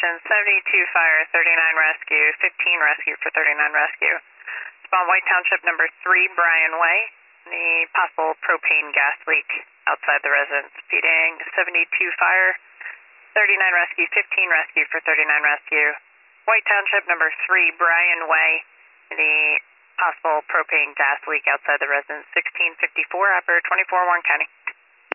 Station 72 fire, 39 rescue, 15 rescue for 39 rescue. Spawn White Township number 3, Bryan Way. The possible propane gas leak outside the residence. Feeding 72 fire, 39 rescue, 15 rescue for 39 rescue. White Township number 3, Bryan Way. The possible propane gas leak outside the residence. 1654 after 24 Warren County.